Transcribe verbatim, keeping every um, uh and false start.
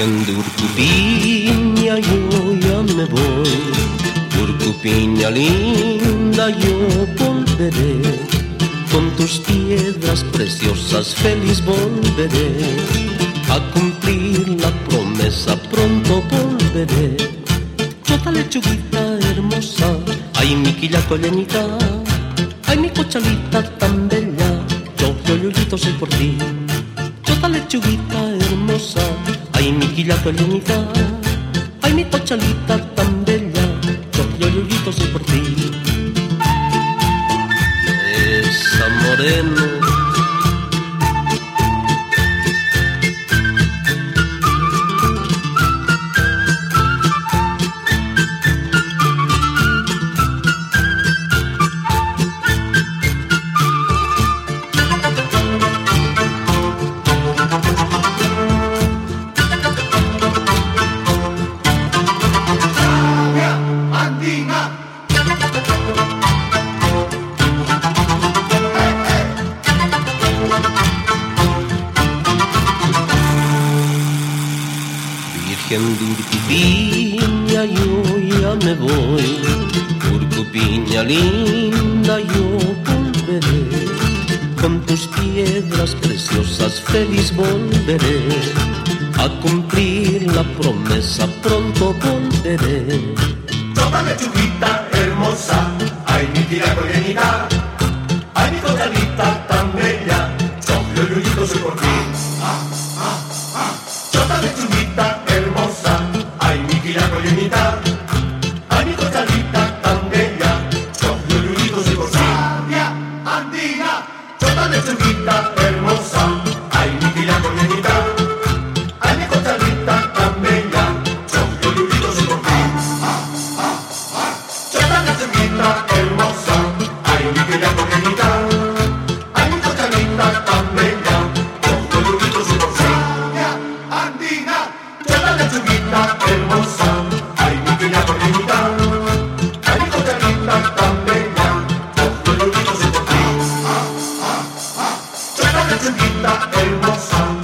Virgen de Urcupiña, yo ya me voy. Urcupiña linda, yo volveré. Con tus piedras preciosas feliz volveré. A cumplir la promesa pronto volveré. Chota lechuguita hermosa, ay mi quillaco llenita, ay mi cochalita tan bella, yo yoyito soy por ti. Chota lechuguita hermosa, ay mi quillaco llenita, ay mi cochalita tan bella, yo yoyito soy por ti. Esa morena Virgen de Urcupiña, yo ya me voy. Urcupiña linda, yo volveré. Con tus piedras preciosas feliz volveré. A cumplir la promesa pronto volveré. Chota lechuguita hermosa, ay mi quillaco llenita, ay mi cochalita tan bella, yo yoyito soy por ti. Ah, ah, ah. Chota lechuguita hermosa, ay mi quillaco llenita, ay mi cochalita tan bella, yo yoyito soy por ti. Sabia andina, chota lechuguita hermosa, ay mi quillaco llenita, ay mi cochalita tan bella, yo yoyito soy por ti. Ah, ah, ah. Chota lechuguita hermosa, ay mi quillaco llenita, ay mi cochalita tan bella, yo yoyito soy por ti. Sabia andina, chota lechuguita hermosa, ay mi quillaco llenita, ay mi cochalita tan bella, yo yoyito soy por ti. Ah, ah, ah. Chota lechuguita hermosa.